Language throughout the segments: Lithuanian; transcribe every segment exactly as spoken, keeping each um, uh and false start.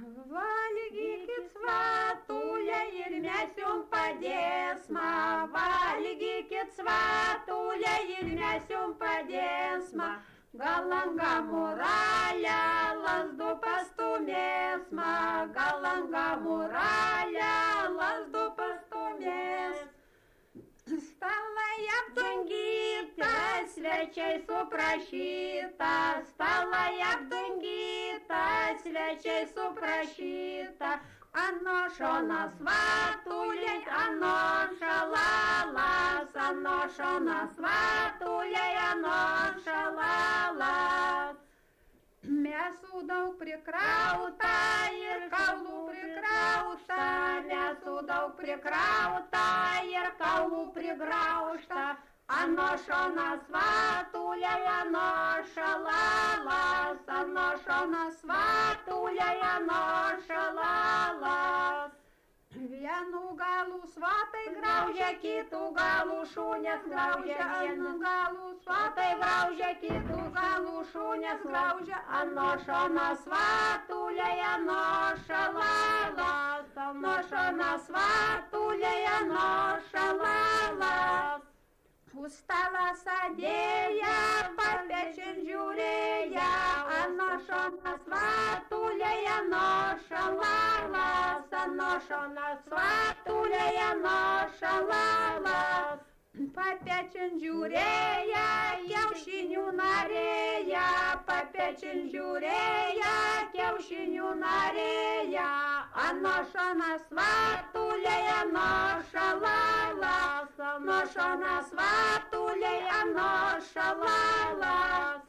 Valgykit svatulę ir mes jum padėsma, valgykit svatulę ir mes jum padėsma, galanga muralę, lasdu pastumėsma, galanga muralę, lasdu pastumės. Stalai apdungyta, svečiai suprašyta, stalai apdungyta, svečiai suprašyta, ano šonas vatulė, ano šalalas, ano šonas vatulė, ano šalalas. Mesų daug prikrauta ir kaulų prikrauta, mesų daug prikrauta ir kaulų prigraužta, ano šonas vatulė, ano šalalas, ano šonas vatulė, ano šalalas. Vienų galų svatai graužia, kitų galų šunės graužia, vienų galų svatai graužia, kitų galų šunės graužia, ano šonas vatulė, ano šalalas, ano šonas vatulė, ano šalalas. Už stalą sėdėję, papiečiant žiūrėję, ano šonas vatulė, ano šalalas, ano šonas vatulė, ano šalalas. Papiečiant žiūrėję, kiaušinių narėję, papiečiant žiūrėję, kiaušinių narėję, ano šonas vatulė, ano šalalas, ano šonas vatulė, ano šalalas.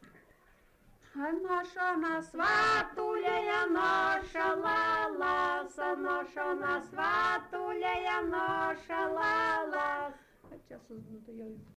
Ano šonas vatulė, ano šalalas, ano šonas vatulė, ano šalalas. Čia susdūtų jau.